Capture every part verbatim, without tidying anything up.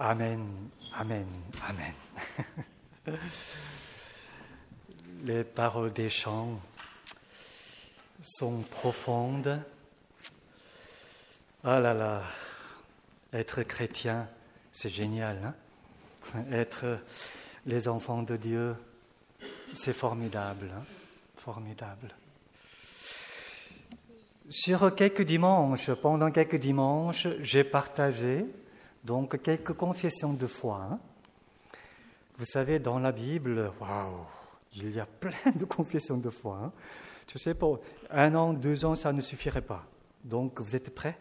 Amen, Amen, Amen. Les paroles des chants sont profondes. Ah là là, être chrétien, c'est génial, hein? Être les enfants de Dieu, c'est formidable, hein? Formidable. Sur quelques dimanches, pendant quelques dimanches, j'ai partagé donc quelques confessions de foi. Hein? Vous savez, dans la Bible, waouh, il y a plein de confessions de foi. Hein? Je sais pas, un an, deux ans, ça ne suffirait pas. Donc, vous êtes prêts?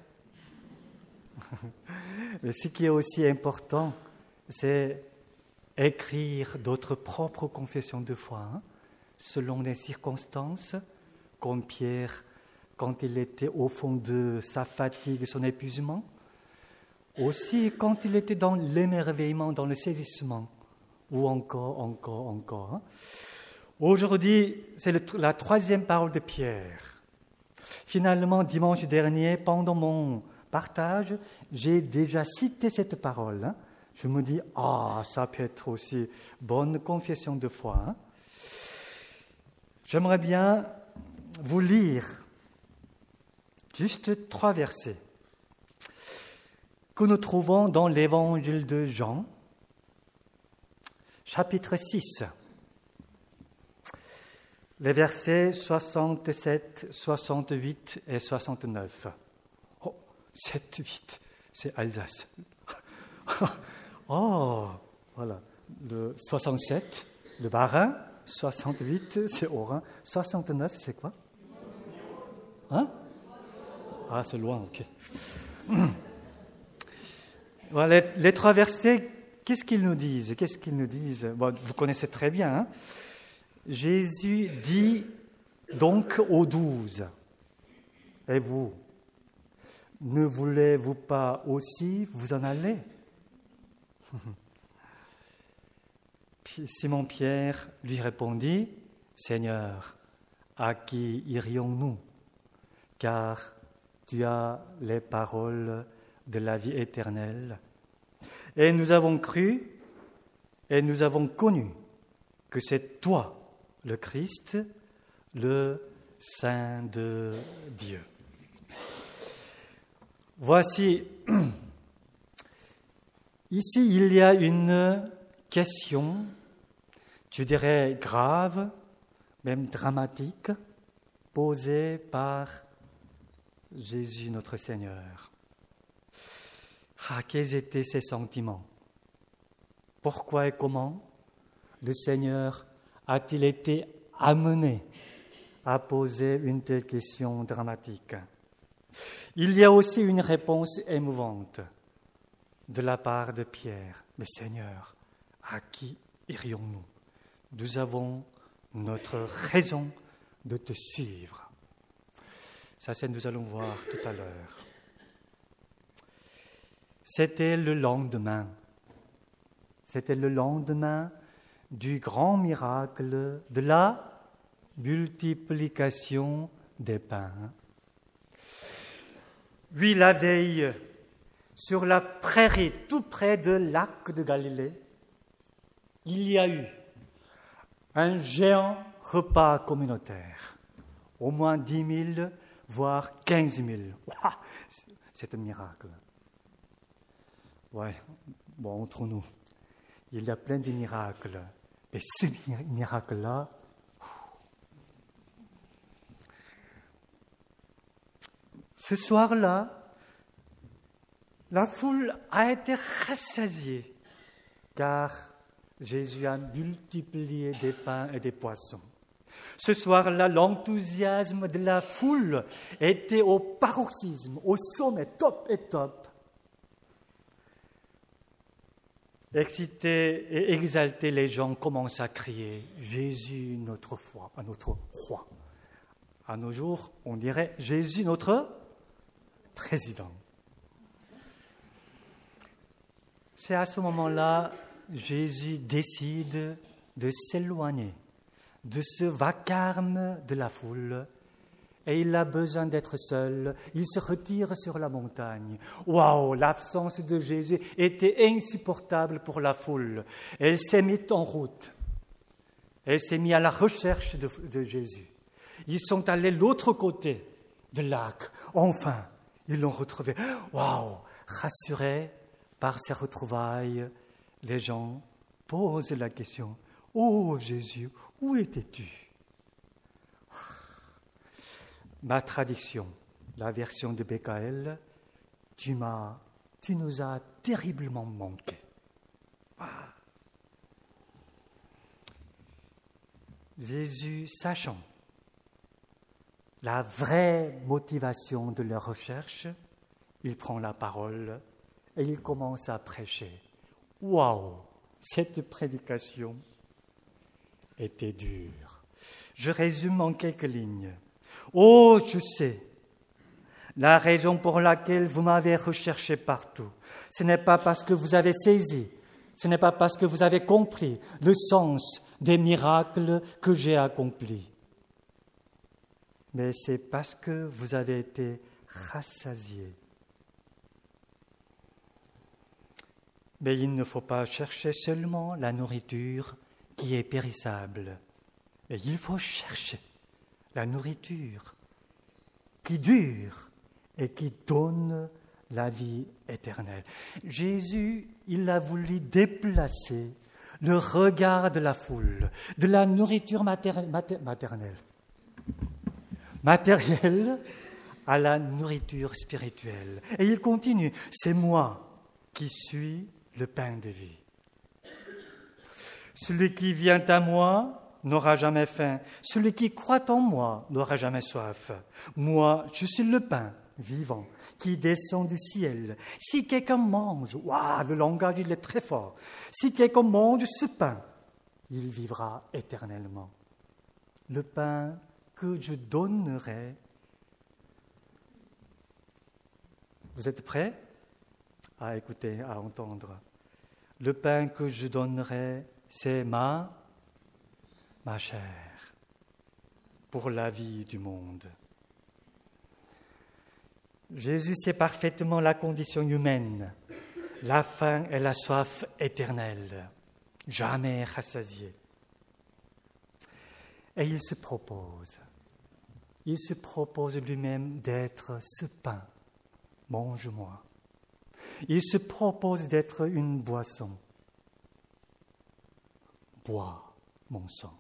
Mais ce qui est aussi important, c'est écrire d'autres propres confessions de foi, hein? Selon les circonstances, comme Pierre, quand il était au fond de sa fatigue, son épuisement, aussi quand il était dans l'émerveillement, dans le saisissement, ou encore, encore, encore. Hein. Aujourd'hui, c'est le, la troisième parole de Pierre. Finalement, dimanche dernier, pendant mon partage, j'ai déjà cité cette parole. Hein. Je me dis, ah, ça peut être aussi bonne confession de foi. Hein. J'aimerais bien vous lire juste trois versets que nous trouvons dans l'évangile de Jean, chapitre six, les versets soixante-sept, soixante-huit et soixante-neuf. Oh, sept, huit, c'est Alsace. Oh, voilà, le soixante-sept, le Bas-Rhin, soixante-huit, c'est Haut-Rhin, soixante-neuf, c'est quoi? Hein? Ah, c'est loin, ok. Voilà, les, les trois versets, qu'est-ce qu'ils nous disent? Qu'est-ce qu'ils nous disent? Bon, vous connaissez très bien. Hein? Jésus dit donc aux douze, et vous, ne voulez-vous pas aussi vous en aller? Simon-Pierre lui répondit, Seigneur, à qui irions-nous? Car tu as les paroles de la vie éternelle. Et nous avons cru et nous avons connu que c'est toi, le Christ, le Saint de Dieu. Voici, ici il y a une question, je dirais grave, même dramatique, posée par Jésus notre Seigneur. Ah, quels étaient ses sentiments? Pourquoi et comment le Seigneur a-t-il été amené à poser une telle question dramatique? Il y a aussi une réponse émouvante de la part de Pierre. Mais Seigneur, à qui irions-nous? Nous avons notre raison de te suivre. Ça, c'est nous allons voir tout à l'heure. C'était le lendemain. C'était le lendemain du grand miracle de la multiplication des pains. Oui, la veille, sur la prairie, tout près de lac de Galilée, il y a eu un géant repas communautaire. Au moins dix mille, voire quinze mille. Ouah, c'est un miracle. Ouais, bon, entre nous, il y a plein de miracles. Et ce miracle-là, ce soir-là, la foule a été rassasiée, car Jésus a multiplié des pains et des poissons. Ce soir-là, l'enthousiasme de la foule était au paroxysme, au sommet, top et top. Excités et exaltés, les gens commencent à crier « Jésus, notre foi, notre roi ». À nos jours, on dirait « Jésus, notre président ». C'est à ce moment-là, Jésus décide de s'éloigner de ce vacarme de la foule et il a besoin d'être seul. Il se retire sur la montagne. Waouh, l'absence de Jésus était insupportable pour la foule. Elle s'est mise en route. Elle s'est mise à la recherche de, de Jésus. Ils sont allés de l'autre côté du lac. Enfin, ils l'ont retrouvé. Waouh, rassurés par ces retrouvailles, les gens posent la question. Oh Jésus, où étais-tu? Ma traduction, la version de Beccaël, tu m'as, tu nous as terriblement manqué. Ah. Jésus, sachant la vraie motivation de leur recherche, il prend la parole et il commence à prêcher. Waouh, cette prédication était dure. Je résume en quelques lignes. Oh, je sais, la raison pour laquelle vous m'avez recherché partout, ce n'est pas parce que vous avez saisi, ce n'est pas parce que vous avez compris le sens des miracles que j'ai accomplis, mais c'est parce que vous avez été rassasiés. Mais il ne faut pas chercher seulement la nourriture qui est périssable, et il faut chercher la nourriture qui dure et qui donne la vie éternelle. Jésus, il a voulu déplacer le regard de la foule, de la nourriture mater- mater- maternelle, matérielle à la nourriture spirituelle. Et il continue, c'est moi qui suis le pain de vie. Celui qui vient à moi n'aura jamais faim. Celui qui croit en moi n'aura jamais soif. Moi, je suis le pain vivant qui descend du ciel. Si quelqu'un mange, waouh, le langage il est très fort. Si quelqu'un mange ce pain, il vivra éternellement. Le pain que je donnerai. Vous êtes prêts à écouter, à entendre? Le pain que je donnerai, c'est ma ma chair, pour la vie du monde. Jésus sait parfaitement la condition humaine, la faim et la soif éternelle, jamais rassasiés. Et il se propose, il se propose lui-même d'être ce pain, mange-moi. Il se propose d'être une boisson, bois mon sang.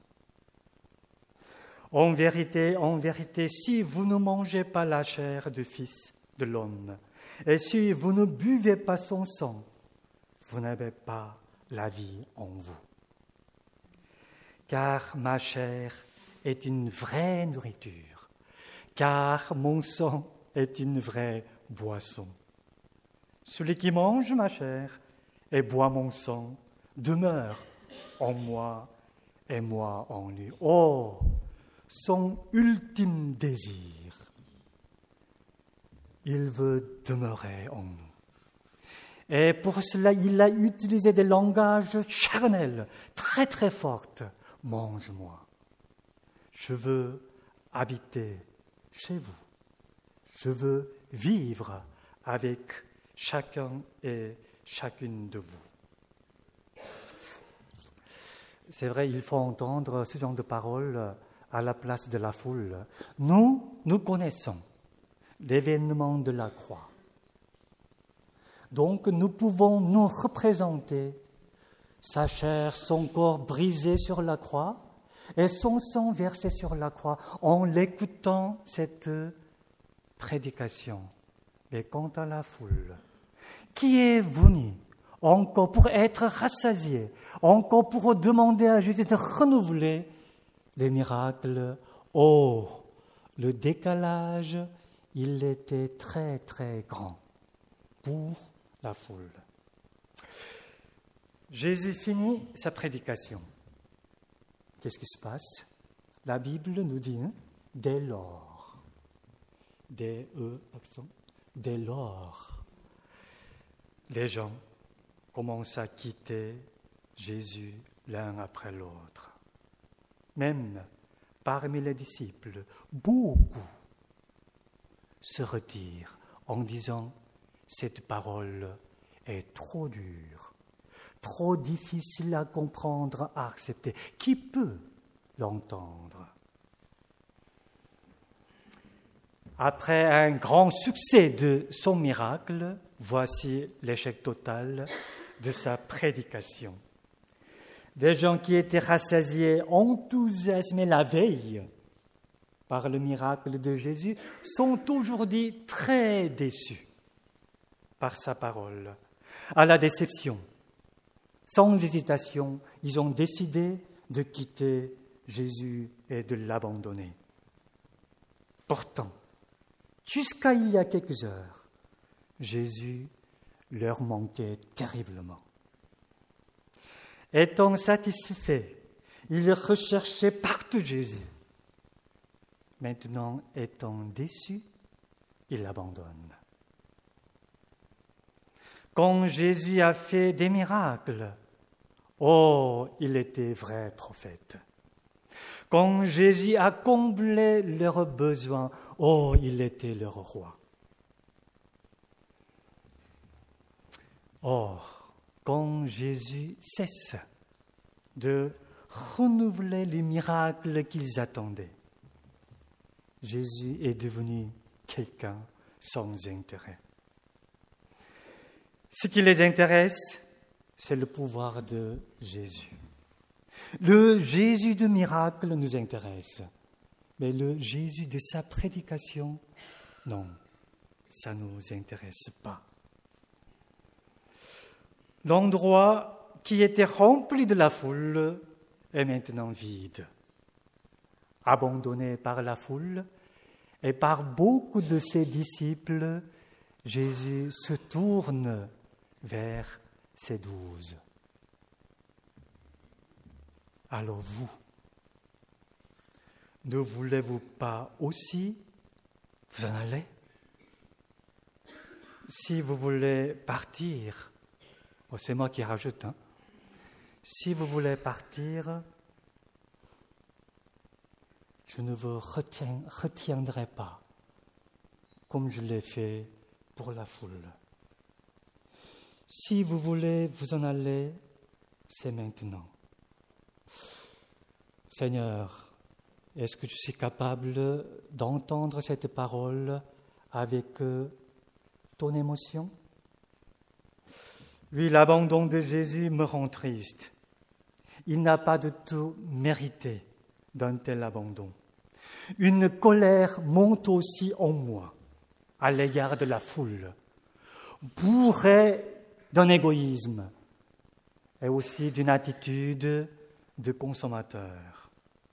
En vérité, en vérité, si vous ne mangez pas la chair du Fils de l'homme, et si vous ne buvez pas son sang, vous n'avez pas la vie en vous. Car ma chair est une vraie nourriture, car mon sang est une vraie boisson. Celui qui mange ma chair et boit mon sang demeure en moi et moi en lui. Oh, son ultime désir, il veut demeurer en nous. Et pour cela, il a utilisé des langages charnels, très très forts. Mange-moi. Je veux habiter chez vous. Je veux vivre avec chacun et chacune de vous. C'est vrai, il faut entendre ce genre de paroles à la place de la foule. Nous, nous connaissons l'événement de la croix. Donc, nous pouvons nous représenter sa chair, son corps brisé sur la croix et son sang versé sur la croix en l'écoutant cette prédication. Mais quant à la foule, qui est venu encore pour être rassasié, encore pour demander à Jésus de renouveler les miracles. Oh, le décalage, il était très très grand pour la foule. Jésus finit sa prédication. Qu'est-ce qui se passe? La Bible nous dit, hein, dès lors, dès e accent, dès lors, les gens commencent à quitter Jésus l'un après l'autre. Même parmi les disciples, beaucoup se retire en disant « Cette parole est trop dure, trop difficile à comprendre, à accepter. Qui peut l'entendre ?» Après un grand succès de son miracle, voici l'échec total de sa prédication. Des gens qui étaient rassasiés, enthousiasmés la veille par le miracle de Jésus, sont aujourd'hui très déçus par sa parole. À la déception, sans hésitation, ils ont décidé de quitter Jésus et de l'abandonner. Pourtant, jusqu'à il y a quelques heures, Jésus leur manquait terriblement. Étant satisfaits, ils recherchaient partout Jésus. Maintenant, étant déçus, ils l'abandonnent. Quand Jésus a fait des miracles, oh, il était vrai prophète. Quand Jésus a comblé leurs besoins, oh, il était leur roi. Or, quand Jésus cesse de renouveler les miracles qu'ils attendaient, Jésus est devenu quelqu'un sans intérêt. Ce qui les intéresse, c'est le pouvoir de Jésus. Le Jésus de miracle nous intéresse, mais le Jésus de sa prédication, non, ça ne nous intéresse pas. L'endroit qui était rempli de la foule est maintenant vide. Abandonné par la foule et par beaucoup de ses disciples, Jésus se tourne vers ses douze. Alors vous, ne voulez-vous pas aussi vous en aller? Si vous voulez partir, oh, c'est moi qui rajoute, hein. Si vous voulez partir, je ne vous retiens, retiendrai pas, comme je l'ai fait pour la foule. Si vous voulez vous en aller, c'est maintenant. Seigneur, est-ce que je suis capable d'entendre cette parole avec ton émotion? Oui, l'abandon de Jésus me rend triste. Il n'a pas de tout mérité d'un tel abandon. Une colère monte aussi en moi à l'égard de la foule, bourrée d'un égoïsme et aussi d'une attitude de consommateur.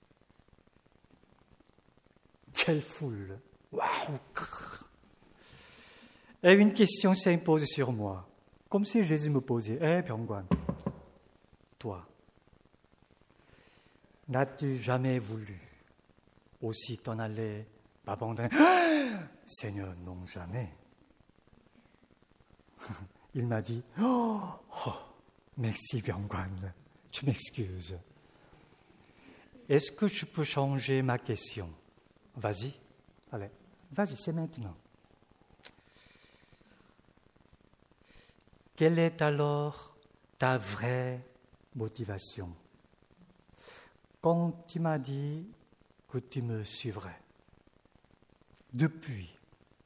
Quelle foule! Waouh! Et une question s'impose sur moi, comme si Jésus me posait, « Eh, Byung-Kwan, toi, n'as-tu jamais voulu aussi t'en aller, m'abandonner? » Seigneur, non, jamais. Il m'a dit, « Oh, oh merci Byung-Kwan, tu m'excuses. Est-ce que je peux changer ma question? Vas-y, allez, vas-y, c'est maintenant. Quelle est alors ta vraie motivation? Quand tu m'as dit que tu me suivrais, depuis,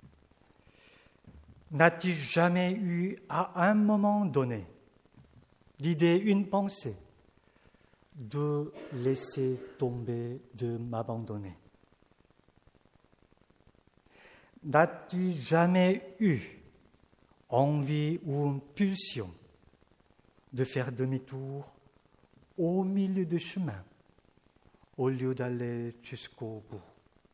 n'as-tu jamais eu à un moment donné l'idée, une pensée, de laisser tomber, de m'abandonner? N'as-tu jamais eu envie ou une pulsion de faire demi-tour au milieu du chemin, au lieu d'aller jusqu'au bout?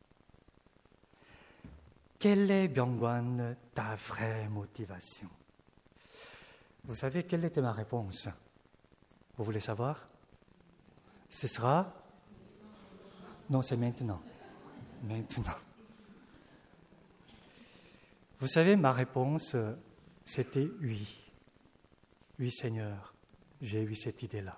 Quelle est, Byung-Kwan, ta vraie motivation? Vous savez quelle était ma réponse? Vous voulez savoir? Ce sera? Non, c'est maintenant. Maintenant. Vous savez, ma réponse, c'était oui. Oui, Seigneur, j'ai eu cette idée-là.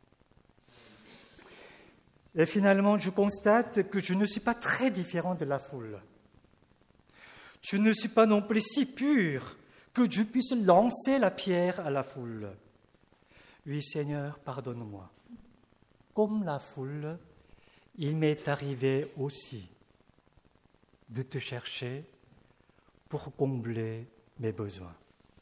Et finalement, je constate que je ne suis pas très différent de la foule. je ne suis pas non plus si pur que je puisse lancer la pierre à la foule. Oui, Seigneur, pardonne-moi. Comme la foule, il m'est arrivé aussi de te chercher pour combler mes besoins,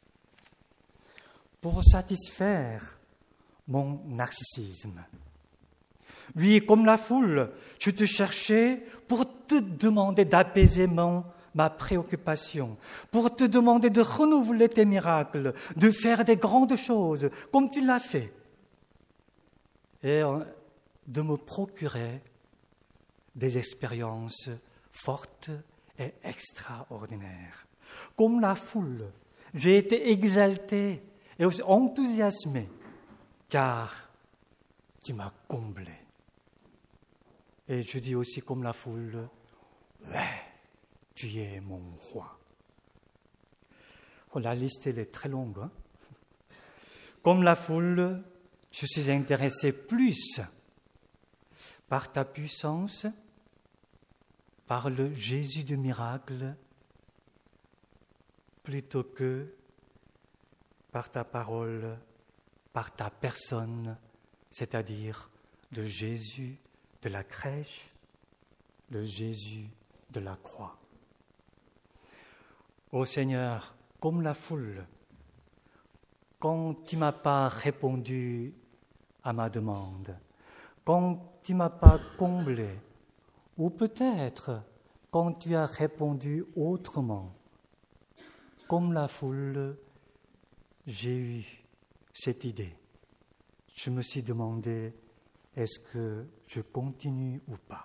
pour satisfaire mon narcissisme. Oui, comme la foule, je te cherchais pour te demander d'apaiser mon, ma préoccupation, pour te demander de renouveler tes miracles, de faire des grandes choses, comme tu l'as fait, et de me procurer des expériences fortes et extraordinaires. Comme la foule, j'ai été exalté et aussi enthousiasmé, car tu m'as comblé. Et je dis aussi comme la foule, ouais, tu es mon roi. Oh, la liste elle est très longue. Hein? Comme la foule, je suis intéressé plus par ta puissance, par le Jésus du miracle, plutôt que par ta parole, par ta personne, c'est-à-dire de Jésus de la crèche, de Jésus de la croix. Ô Seigneur, comme la foule, quand tu ne m'as pas répondu à ma demande, quand tu ne m'as pas comblé, ou peut-être quand tu as répondu autrement, comme la foule, j'ai eu cette idée. Je me suis demandé, est-ce que je continue ou pas?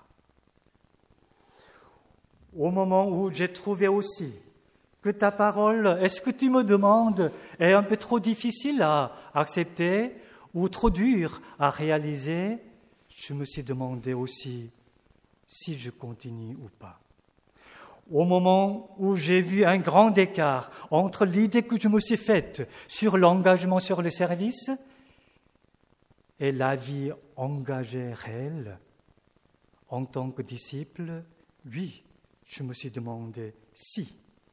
Au moment où j'ai trouvé aussi que ta parole, est-ce que tu me demandes, est un peu trop difficile à accepter ou trop dur à réaliser, je me suis demandé aussi si je continue ou pas. Au moment où j'ai vu un grand écart entre l'idée que je me suis faite sur l'engagement sur le service et la vie engagée réelle en tant que disciple, oui, je me suis demandé si.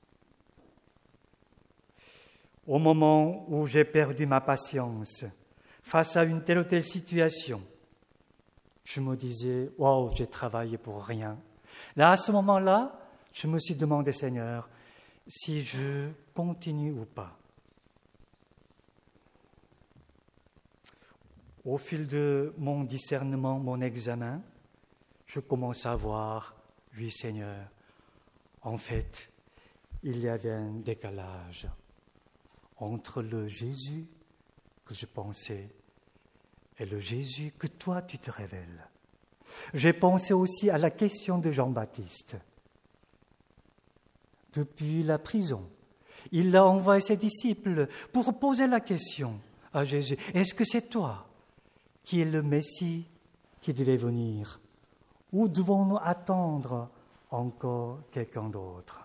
Au moment où j'ai perdu ma patience face à une telle ou telle situation, je me disais, wow, j'ai travaillé pour rien. Là, à ce moment-là, je me suis demandé, Seigneur, si je continue ou pas. Au fil de mon discernement, mon examen, je commence à voir, oui Seigneur, en fait, il y avait un décalage entre le Jésus que je pensais et le Jésus que toi tu te révèles. J'ai pensé aussi à la question de Jean-Baptiste. Depuis la prison, il a envoyé ses disciples pour poser la question à Jésus. Est-ce que c'est toi qui es le Messie qui devait venir? Ou devons-nous attendre encore quelqu'un d'autre?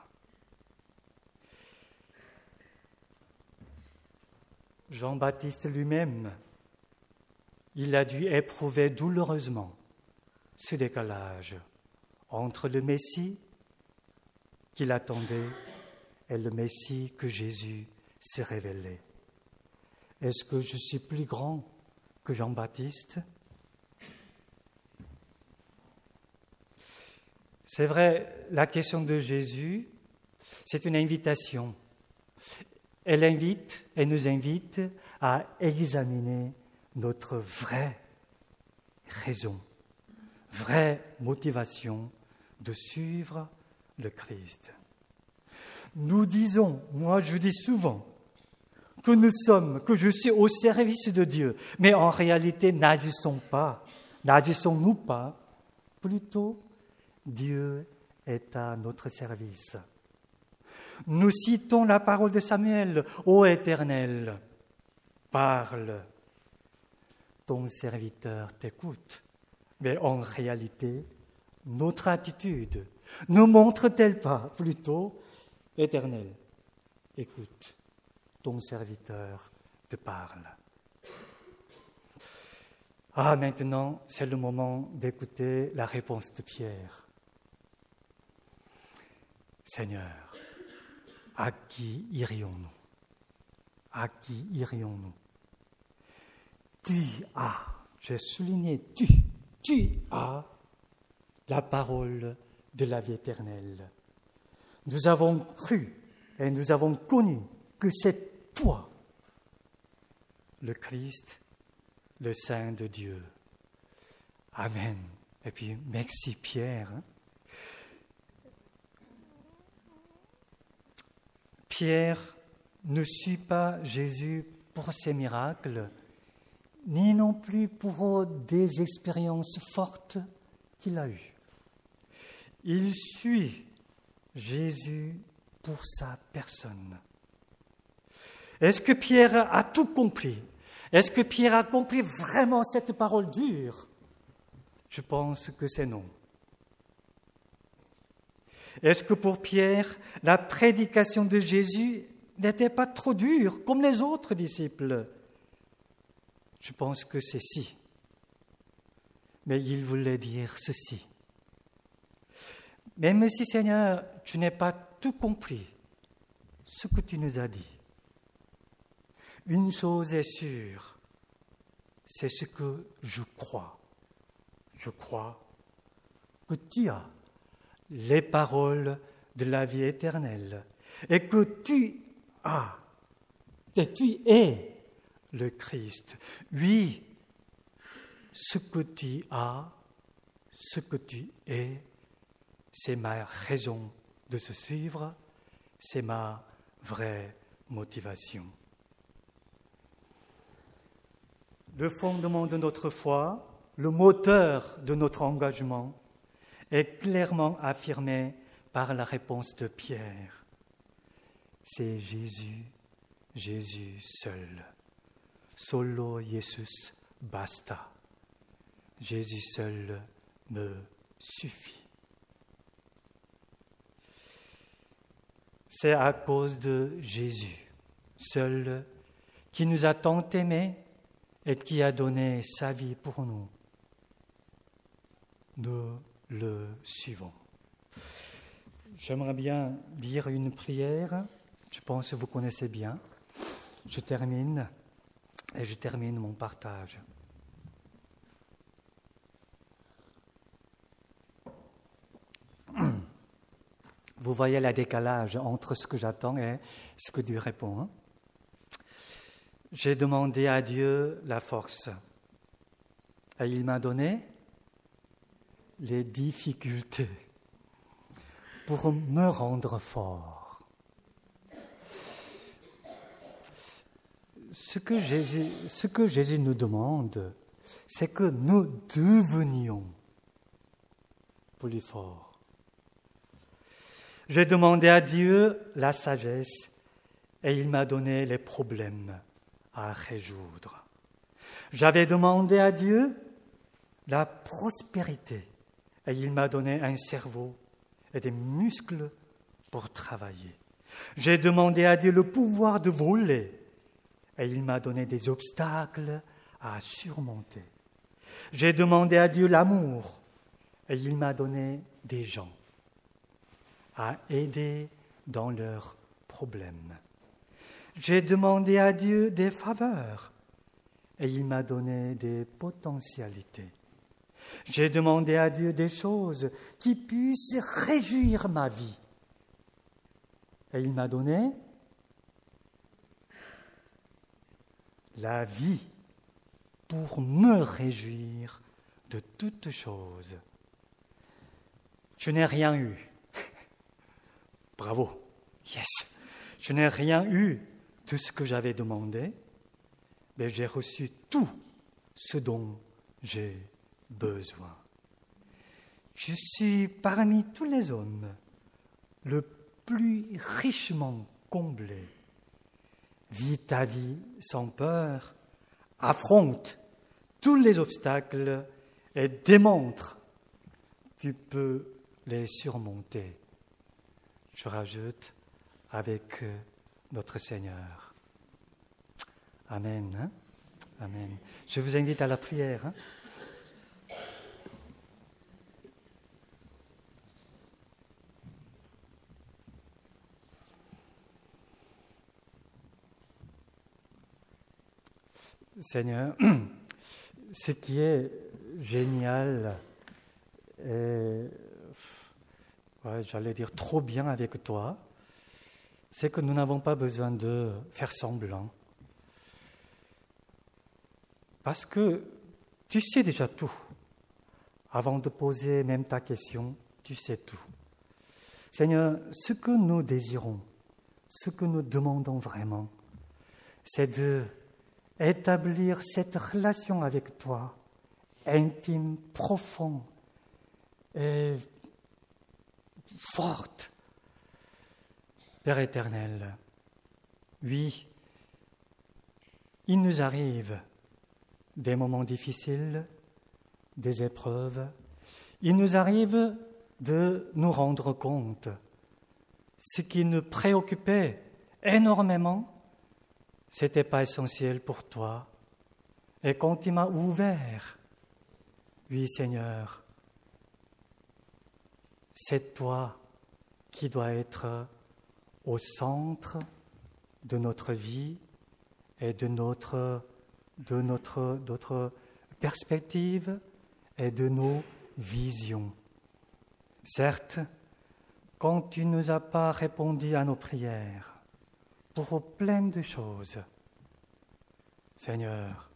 Jean-Baptiste lui-même, il a dû éprouver douloureusement ce décalage entre le Messie qu'il attendait et le Messie que Jésus s'est révélé. Est-ce que je suis plus grand que Jean-Baptiste? C'est vrai, la question de Jésus, c'est une invitation. Elle invite, elle nous invite à examiner notre vraie raison, vraie motivation de suivre le Christ. Nous disons, moi je dis souvent, que nous sommes, que je suis au service de Dieu, mais en réalité n'agissons pas, n'agissons-nous pas, plutôt Dieu est à notre service. Nous citons la parole de Samuel, ô Éternel, parle, ton serviteur t'écoute, mais en réalité, notre attitude ne montre-t-elle pas plutôt, Éternel, écoute, ton serviteur te parle. Ah, maintenant, c'est le moment d'écouter la réponse de Pierre. Seigneur, à qui irions-nous? À qui irions-nous? Tu as, j'ai souligné tu, tu as la parole de la vie éternelle. Nous avons cru et nous avons connu que c'est toi, le Christ, le Saint de Dieu. Amen. Et puis, merci Pierre. Pierre ne suit pas Jésus pour ses miracles, ni non plus pour des expériences fortes qu'il a eues. Il suit Jésus pour sa personne. Est-ce que Pierre a tout compris? Est-ce que Pierre a compris vraiment cette parole dure? Je pense que c'est non. Est-ce que pour Pierre, la prédication de Jésus n'était pas trop dure comme les autres disciples? Je pense que c'est si. Mais il voulait dire ceci. Même si, Seigneur, tu n'as pas tout compris, ce que tu nous as dit, une chose est sûre, c'est ce que je crois. Je crois que tu as les paroles de la vie éternelle et que tu as, que tu es le Christ. Oui, ce que tu as, ce que tu es, c'est ma raison de se suivre, c'est ma vraie motivation. Le fondement de notre foi, le moteur de notre engagement, est clairement affirmé par la réponse de Pierre. C'est Jésus, Jésus seul. Solo Jesus basta. Jésus seul me suffit. C'est à cause de Jésus seul qui nous a tant aimés et qui a donné sa vie pour nous. Nous le suivons. J'aimerais bien lire une prière. Je pense que vous connaissez bien. Je termine et je termine mon partage. Vous voyez le décalage entre ce que j'attends et ce que Dieu répond. Hein? J'ai demandé à Dieu la force et il m'a donné les difficultés pour me rendre fort. Ce que Jésus, ce que Jésus nous demande, c'est que nous devenions plus forts. J'ai demandé à Dieu la sagesse et il m'a donné les problèmes à résoudre. J'avais demandé à Dieu la prospérité et il m'a donné un cerveau et des muscles pour travailler. J'ai demandé à Dieu le pouvoir de voler et il m'a donné des obstacles à surmonter. J'ai demandé à Dieu l'amour et il m'a donné des gens à aider dans leurs problèmes. J'ai demandé à Dieu des faveurs et il m'a donné des potentialités. J'ai demandé à Dieu des choses qui puissent réjouir ma vie. Et il m'a donné la vie pour me réjouir de toutes choses. Je n'ai rien eu. Bravo, yes. Je n'ai rien eu de ce que j'avais demandé, mais j'ai reçu tout ce dont j'ai besoin. Je suis parmi tous les hommes le plus richement comblé. Vis ta vie sans peur, affronte tous les obstacles et démontre que tu peux les surmonter. Je rajoute avec notre Seigneur. Amen. Hein? Amen. Je vous invite à la prière. Hein? Seigneur, ce qui est génial et, ouais, j'allais dire trop bien avec toi, c'est que nous n'avons pas besoin de faire semblant. Parce que tu sais déjà tout. Avant de poser même ta question, tu sais tout. Seigneur, ce que nous désirons, ce que nous demandons vraiment, c'est de établir cette relation avec toi, intime, profonde et forte. Père éternel, oui, il nous arrive des moments difficiles, des épreuves. Il nous arrive de nous rendre compte. Ce qui nous préoccupait énormément, ce n'était pas essentiel pour toi. Et quand tu m'as ouvert, oui Seigneur, c'est toi qui dois être au centre de notre vie et de notre, de notre, notre perspective et de nos visions. Certes, quand tu ne nous as pas répondu à nos prières, pour plein de choses, Seigneur,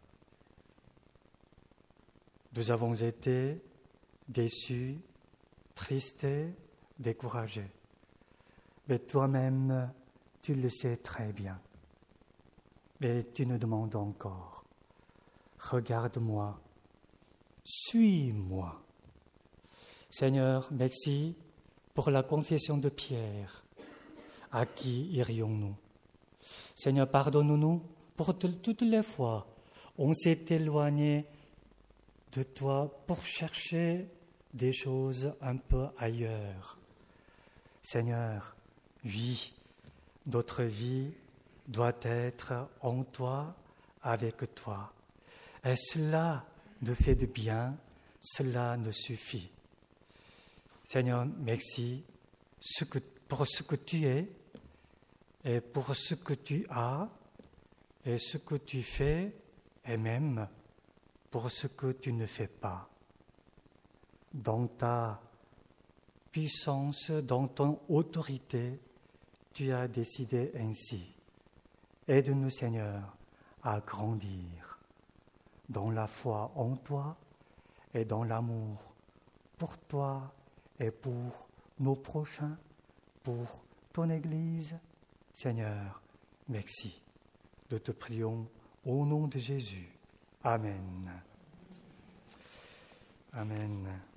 nous avons été déçus, tristes, découragés. Mais toi-même, tu le sais très bien. Mais tu nous demandes encore, regarde-moi, suis-moi. Seigneur, merci pour la confession de Pierre. À qui irions-nous? Seigneur, pardonne-nous pour t- toutes les fois où on s'est éloigné de toi pour chercher des choses un peu ailleurs. Seigneur, oui, notre vie doit être en toi, avec toi. Et cela nous fait du bien, cela nous suffit. Seigneur, merci ce que, pour ce que tu es et pour ce que tu as et ce que tu fais et même pour ce que tu ne fais pas. Dans ta puissance, dans ton autorité, tu as décidé ainsi. Aide-nous, Seigneur, à grandir dans la foi en toi et dans l'amour pour toi et pour nos prochains, pour ton Église. Seigneur, merci. Nous te prions au nom de Jésus. Amen. Amen.